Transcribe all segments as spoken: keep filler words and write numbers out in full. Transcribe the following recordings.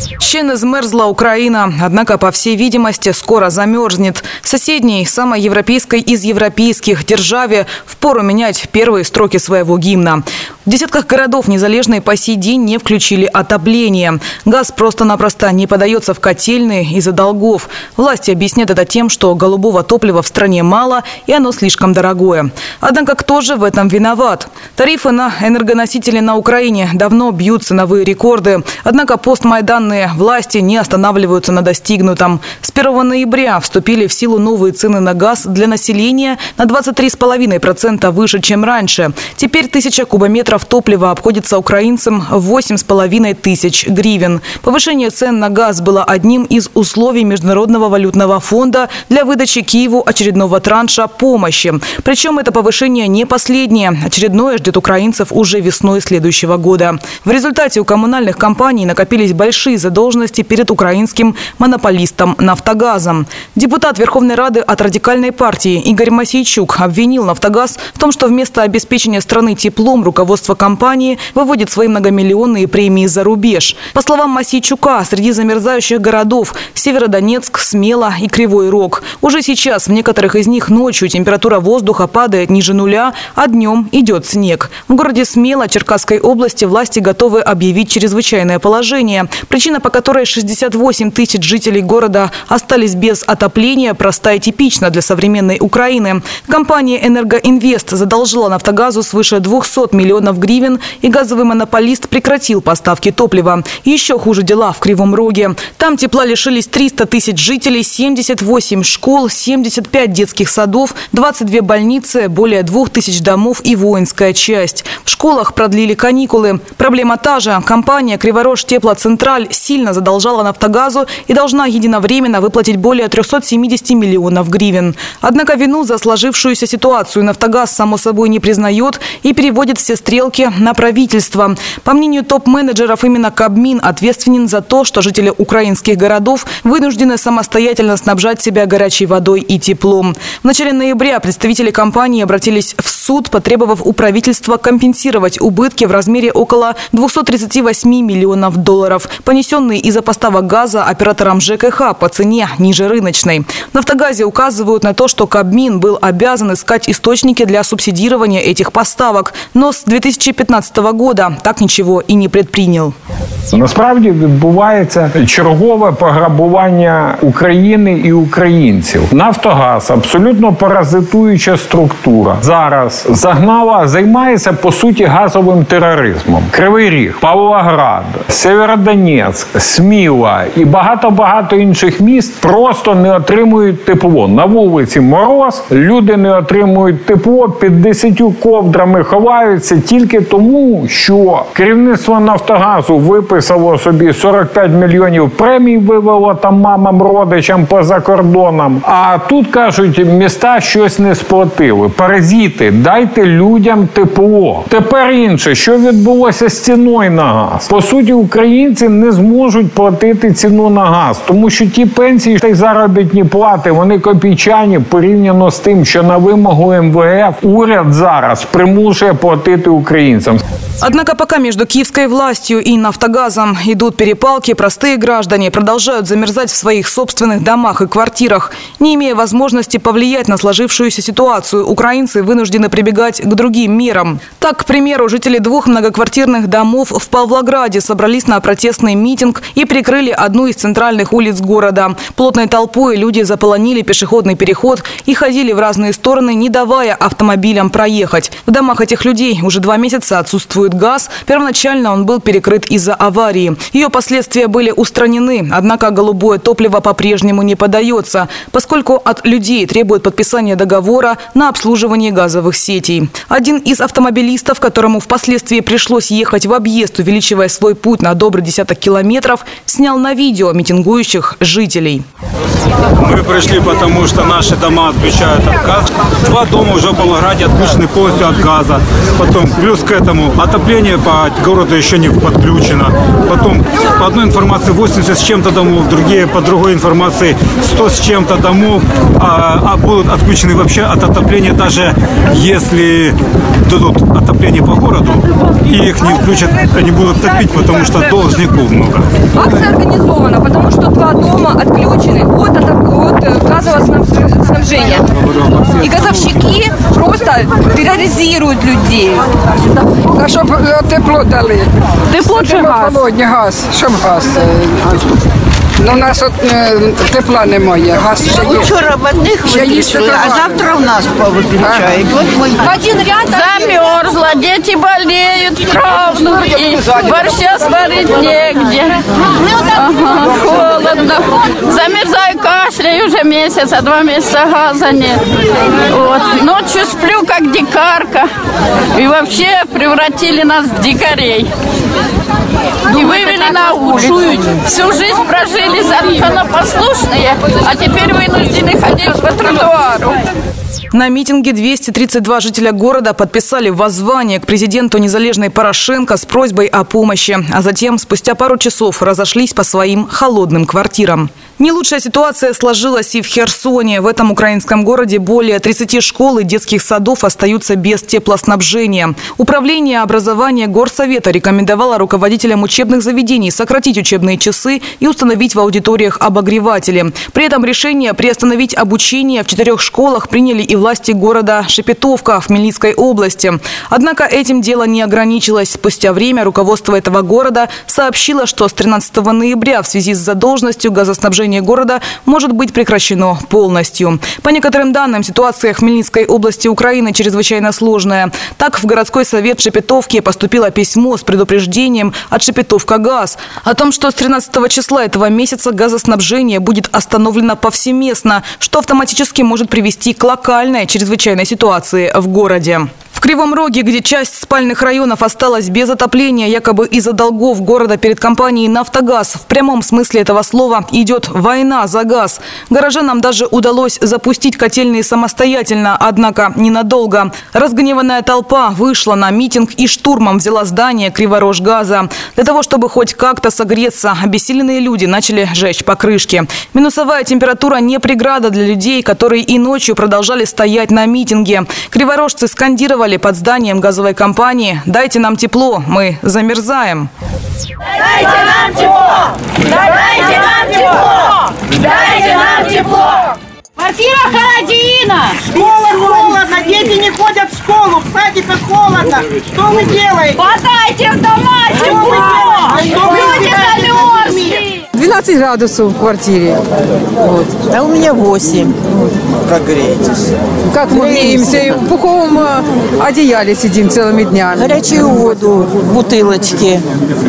Ще не змерзла Украина, однако, по всей видимости, скоро замерзнет. Соседней, самой европейской из европейских державе впору менять первые строки своего гимна. В десятках городов Незалежной по сей день не включили отопление. Газ просто-напросто не подается в котельные из-за долгов. Власти объяснят это тем, что голубого топлива в стране мало и оно слишком дорогое. Однако кто же в этом виноват? Тарифы на энергоносители на Украине давно бьют ценовые рекорды. Однако постмайданные власти не останавливаются на достигнутом. С первого ноября вступили в силу новые цены на газ для населения на двадцать три целых пять десятых процента выше, чем раньше. Теперь тысяча кубометров топлива обходится украинцам в восемь с половиной тысяч гривен. Повышение цен на газ было одним из условий Международного валютного фонда для выдачи Киеву очередного транша помощи. Причем это повышение не последнее. Очередное ждет украинцев уже весной следующего года. В результате у коммунальных компаний накопились большие задолженности перед украинским монополистом «Нафтогазом». Депутат Верховной Рады от радикальной партии Игорь Мосейчук обвинил «Нафтогаз» в том, что вместо обеспечения страны теплом руководство компании выводит свои многомиллионные премии за рубеж. По словам Мосейчука, среди замерзающих городов Северодонецк, Смела и Кривой Рог. Уже сейчас в некоторых из них ночью температура воздуха падает ниже нуля, а днем идет снег. В городе Смела Черкасской области власти готовы объявить чрезвычайное положение. Причина, по которой шестьдесят восемь тысяч жителей города остались без отопления, проста и типична для современной Украины. Компания «Энергоинвест» задолжила «Нафтогазу» свыше двухсот миллионов гривен, и газовый монополист прекратил поставки топлива. Еще хуже дела в Кривом Роге. Там тепла лишились триста тысяч жителей, семьдесят восемь школ, семьдесят пять детских садов, двадцать две больницы, более двух тысяч домов и воинская часть. В школах продлили каникулы. Проблема та же. Компания «Криворожтеплоцентраль» сильно задолжала «Нафтогазу» и должна единовременно выплатить более трёхсот семидесяти миллионов гривен. Однако вину за сложившуюся ситуацию «Нафтогаз» само собой не признает и переводит все стрелки на правительство. По мнению топ-менеджеров, именно Кабмин ответственен за то, что жители украинских городов вынуждены самостоятельно снабжать себя горячей водой и теплом. В начале ноября представители компании обратились в суд, потребовав у правительства компенсировать убытки в размере около двухсот тридцати восьми миллионов долларов, понесенные из-за поставок газа операторам ЖКХ по цене ниже рыночной. В «Нафтогазе» указывают на то, что Кабмин был обязан искать источники для субсидирования этих поставок, но с две тысячи пятнадцатого года так ничего и не предпринял. Насправді відбувається чергове пограбування України і українців. «Нафтогаз» – абсолютно паразитуюча структура. Зараз загнала, займається, по суті, газовим тероризмом. Кривий Ріг, Павлоград, Северодонецьк, Сміла і багато-багато інших міст просто не отримують тепло. На вулиці мороз, люди не отримують тепло, під десятью ковдрами ховаються тільки тому, що керівництво «Нафтогазу» виписало собі сорок п'ять мільйонів премій, вивело там мамам, родичам поза кордоном. А тут, кажуть, міста щось не сплатили. Паразити, дайте людям тепло. Тепер інше, що відбулося з ціною на газ. По суті, українці не зможуть платити ціну на газ, тому що ті пенсії та й заробітні плати, вони копійчані порівняно з тим, що на вимогу ем ве еф уряд зараз примушує платити українцям. Однако пока между киевской властью и «Нафтогазом» идут перепалки, простые граждане продолжают замерзать в своих собственных домах и квартирах. Не имея возможности повлиять на сложившуюся ситуацию, украинцы вынуждены прибегать к другим мерам. Так, к примеру, жители двух многоквартирных домов в Павлограде собрались на протестный митинг и прикрыли одну из центральных улиц города. Плотной толпой люди заполонили пешеходный переход и ходили в разные стороны, не давая автомобилям проехать. В домах этих людей уже два месяца отсутствует газ. Первоначально он был перекрыт из-за аварии. Ее последствия были устранены, однако голубое топливо по-прежнему не подается, поскольку от людей требуют подписания договора на обслуживание газовых сетей. Один из автомобилистов, которому впоследствии пришлось ехать в объезд, увеличивая свой путь на добрый десяток километров, снял на видео митингующих жителей. Мы пришли, потому что наши дома отключают от газа. Два дома уже в Павлограде отключены полностью от газа. Потом, плюс к этому, отопление по городу еще не подключено. Потом, по одной информации, восемьдесят с чем-то домов, другие, по другой информации, сто с чем-то домов а, а будут отключены вообще от отопления. Даже если дадут отопление по городу, и их не включат, они будут топить, потому что должников много. Акция организована, потому что два дома отключены от, от газового снабжения. И газовщики просто терроризируют людей. А щоб тепло дали. Тепло чи газ? Холодні, газ. Щоб газ. Ну, у нас от е, тепла немає, газ ще є. Вчора в одних виключили, а завтра у нас повыключають. Вот мы... Один ряд Замерзла, дети болеют, правнуки, борща сварить негде. Ага, холодно. Замерзаю, кашляю уже месяц, а два месяца газа нет. Вот. Ночью сплю, как дикарка. И вообще превратили нас в дикарей. И вывели на улицу. Всю жизнь прожили законопослушные, а теперь вынуждены ходить по тротуару. На митинге двести тридцать два жителя города подписали воззвание к президенту незалежной Порошенко с просьбой о помощи. А затем, спустя пару часов, разошлись по своим холодным квартирам. Не лучшая ситуация сложилась и в Херсоне. В этом украинском городе более тридцати школ и детских садов остаются без теплоснабжения. Управление образования горсовета рекомендовало руководителям учебных заведений сократить учебные часы и установить в аудиториях обогреватели. При этом решение приостановить обучение в четырех школах приняли и власти города Шепетовка в Хмельницкой области. Однако этим дело не ограничилось. Спустя время руководство этого города сообщило, что с тринадцатого ноября в связи с задолженностью газоснабжения города может быть прекращено полностью. По некоторым данным, ситуация в Хмельницкой области Украины чрезвычайно сложная. Так, в городской совет Шепетовки поступило письмо с предупреждением от Шепетовка-Газ о том, что с тринадцатого числа этого месяца газоснабжение будет остановлено повсеместно, что автоматически может привести к локальной чрезвычайной ситуации в городе. В Кривом Роге, где часть спальных районов осталась без отопления, якобы из-за долгов города перед компанией «Нафтогаз», в прямом смысле этого слова идет война за газ. Горожанам даже удалось запустить котельные самостоятельно, однако ненадолго. Разгневанная толпа вышла на митинг и штурмом взяла здание Криворожгаза. Для того, чтобы хоть как-то согреться, обессиленные люди начали жечь покрышки. Минусовая температура не преграда для людей, которые и ночью продолжали стоять на митинге. Криворожцы скандировали под зданием газовой компании: «Дайте нам тепло, мы замерзаем». Дайте нам тепло! Дайте нам тепло! Дайте нам тепло! Квартира холодина! Школа холодно, дети не ходят в школу, в садиках холодно. Что вы делаете? Подайте в дома тепло! Люди замерзли! двенадцать градусов в квартире. Вот. А у меня восемь. Прогрейтесь. Как мы греемся, в пуховом э, одеяле сидим целыми днями. Горячую воду в бутылочке.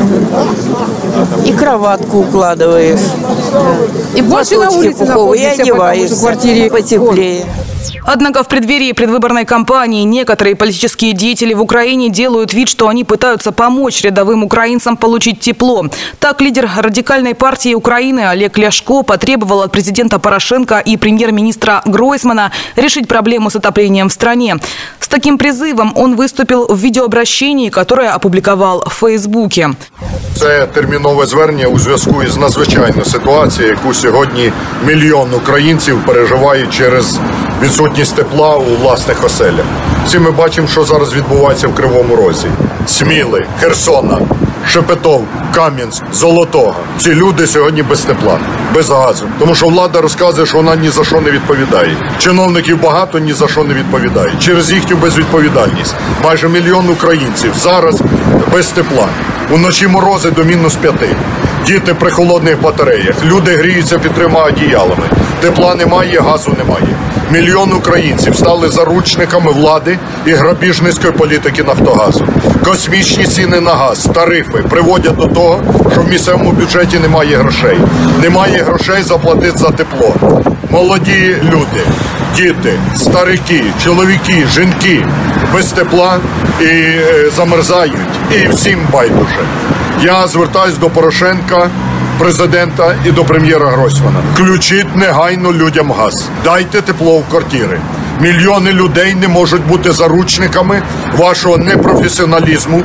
И кроватку укладываешь. И больше на улице пуховые, и находишься, потому что в одеваешься квартире потеплее. Однако в преддверии предвыборной кампании некоторые политические деятели в Украине делают вид, что они пытаются помочь рядовым украинцам получить тепло. Так, лидер радикальной партии Украины Олег Ляшко потребовал от президента Порошенко и премьер-министра Гройсмана решить проблему с отоплением в стране. С таким призывом он выступил в видеообращении, которое опубликовал в Фейсбуке. Це термінове звернення у зв'язку із надзвичайною ситуацією, яку сьогодні мільйон українців переживають через відсутність тепла у власних оселях. Всі ми бачимо, що зараз відбувається в Кривому Розі. Сміли, Херсона, Шепетов, Кам'янськ, Золотого. Ці люди сьогодні без тепла, без газу. Тому що влада розказує, що вона ні за що не відповідає. Чиновників багато ні за що не відповідають. Через їхню безвідповідальність майже мільйон українців зараз без тепла. Уночі морози до мінус п'яти. Діти при холодних батареях. Люди гріються під трьома одіялами. Тепла немає, газу немає. Мільйон українців стали заручниками влади і грабіжницької політики «Нафтогазу». Космічні ціни на газ, тарифи приводять до того, що в місцевому бюджеті немає грошей. Немає грошей заплатити за тепло. Молоді люди, діти, старики, чоловіки, жінки без тепла і е, замерзають. І всім байдуже. Я звертаюсь до Порошенка, президента і до прем'єра Гройсмана. Включіть негайно людям газ. Дайте тепло в квартири. Мільйони людей не можуть бути заручниками вашого непрофесіоналізму,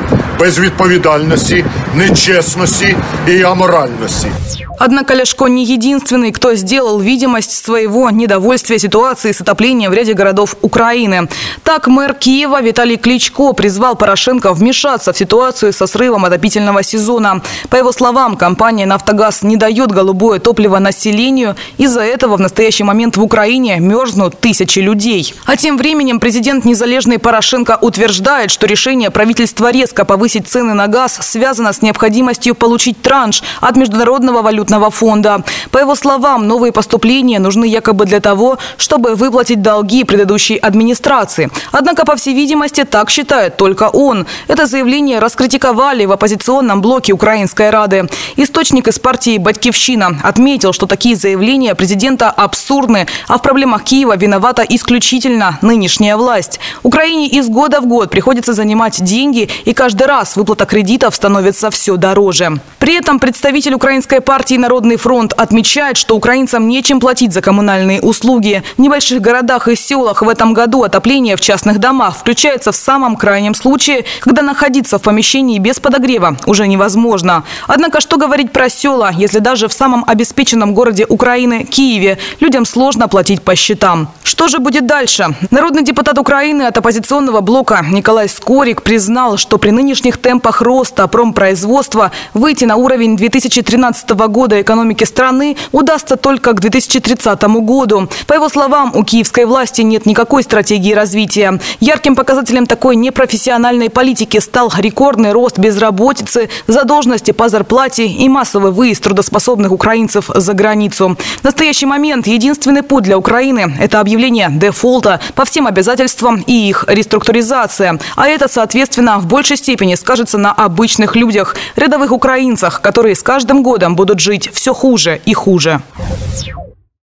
безвідповідальності, нечесності і аморальності. Однако Ляшко не единственный, кто сделал видимость своего недовольствия ситуацией с отоплением в ряде городов Украины. Так, мэр Киева Виталий Кличко призвал Порошенко вмешаться в ситуацию со срывом отопительного сезона. По его словам, компания «Нафтогаз» не дает голубое топливо населению. Из-за этого в настоящий момент в Украине мерзнут тысячи людей. А тем временем президент незалежный Порошенко утверждает, что решение правительства резко повысить цены на газ связано с необходимостью получить транш от Международного валютного фонда. По его словам, новые поступления нужны якобы для того, чтобы выплатить долги предыдущей администрации. Однако, по всей видимости, так считает только он. Это заявление раскритиковали в оппозиционном блоке Украинской Рады. Источник из партии «Батькивщина» отметил, что такие заявления президента абсурдны, а в проблемах Киева виновата исключительно нынешняя власть. Украине из года в год приходится занимать деньги, и каждый раз выплата кредитов становится все дороже. При этом представитель украинской партии «Народный фронт» отмечает, что украинцам нечем платить за коммунальные услуги. В небольших городах и селах в этом году отопление в частных домах включается в самом крайнем случае, когда находиться в помещении без подогрева уже невозможно. Однако что говорить про села, если даже в самом обеспеченном городе Украины, Киеве, людям сложно платить по счетам? Что же будет дальше? Народный депутат Украины от оппозиционного блока Николай Скорик признал, что при нынешних темпах роста промпроизводства выйти на уровень две тысячи тринадцатого года экономики страны удастся только к две тысячи тридцатому году. По его словам, у киевской власти нет никакой стратегии развития. Ярким показателем такой непрофессиональной политики стал рекордный рост безработицы, задолженности по зарплате и массовый выезд трудоспособных украинцев за границу. В настоящий момент единственный путь для Украины – это объявление дефолта по всем обязательствам и их реструктуризация. А это, соответственно, в большей степени скажется на обычных людях, рядовых украинцах, которые с каждым годом будут жить все хуже и хуже.